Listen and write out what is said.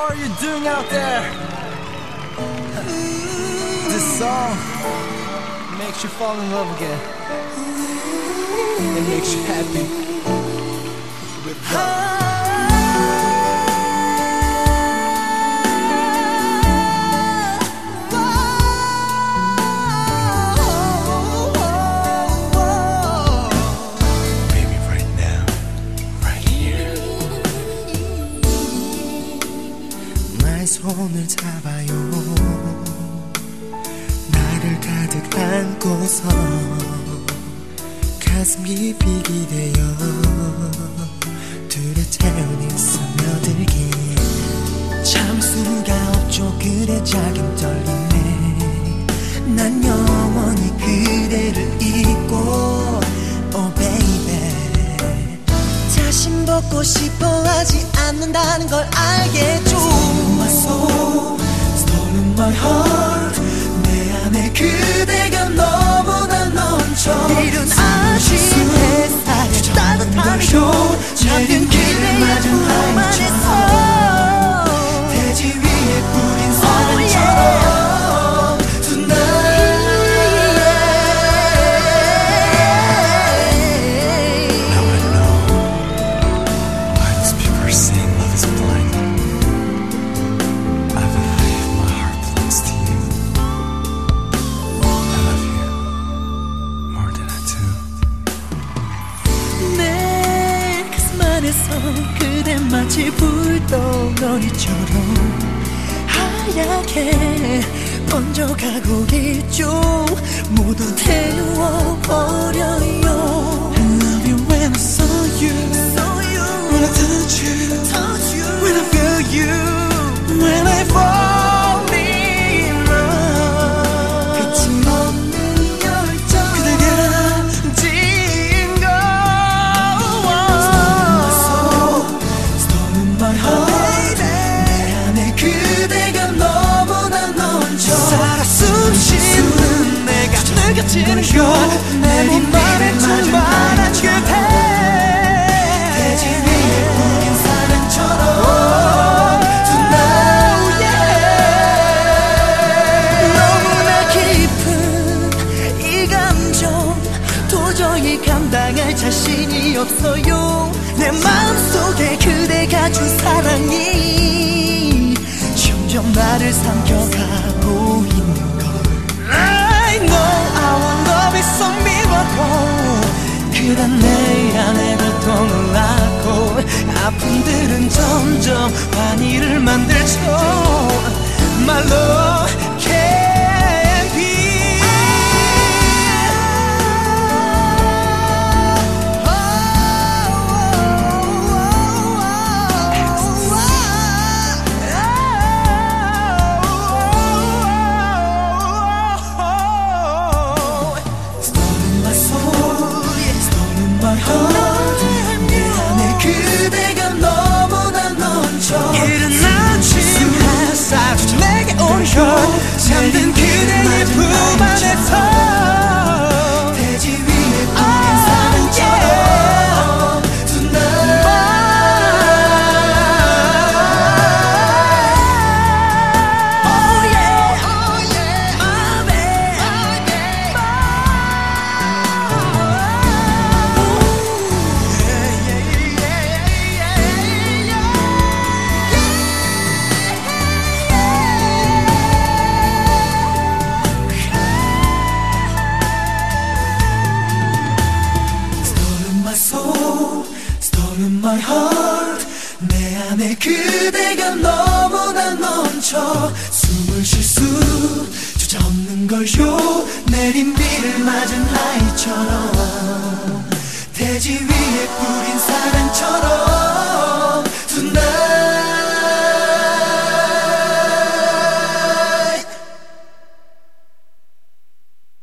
are you doing out there? This song makes you fall in love again. It makes you happy with love. 손을 잡아요. 나를 가득 안고서 가슴 깊이 기대어 둘의 체온이 스며들게 참을 수가 없죠. 그대 작은 떨림에 난 영원히 그대를 잊고 Oh baby 자신 벗고 싶어 하지 않는다는 걸 알겠죠. Stolen my heart 내 안에 그대가 너무나 넘쳐 이른 아침 햇살에 따뜻함이고 작은 그대의 품 안에서 대지 위에 뿌린 사랑처럼 Tonight Now I know why these people are saying love is blind. 그대 마치 불덩어리처럼 하얗게 번져가고 있죠. 모두 태워버려요. I love you when I saw you, when I touch you, when I feel you, when I fall in love. 끝이 없는 열정 그대가 진 거. My heart 내 안에 그대가 너무나 넘쳐 살아 숨쉬는 내가 느껴지는 걸 내 몸 안에 충만한 그대 대지 위에 뿌린 사랑처럼 Tonight 너무나 깊은 이 감정 도저히 감당할 자신이 없어요. 내 마음속에 그대가 준 사랑이 점점 나를 삼켜가고 있는 걸 I know our love is so miracle 그단 내 안에 고통을 낳고 아픔들은 점점 환희를 만들죠. My love can be 잠든 그대의 품 안에서 대지 위에 뿌린 사랑처럼 Tonight Oh yeah, oh yeah, my baby Stolen my heart 내 안에 그대가 너무나 넘쳐 숨을 쉴 수조차 없는 걸요. 내린 비를 맞은 아이처럼 대지 위에 뿌린 사랑처럼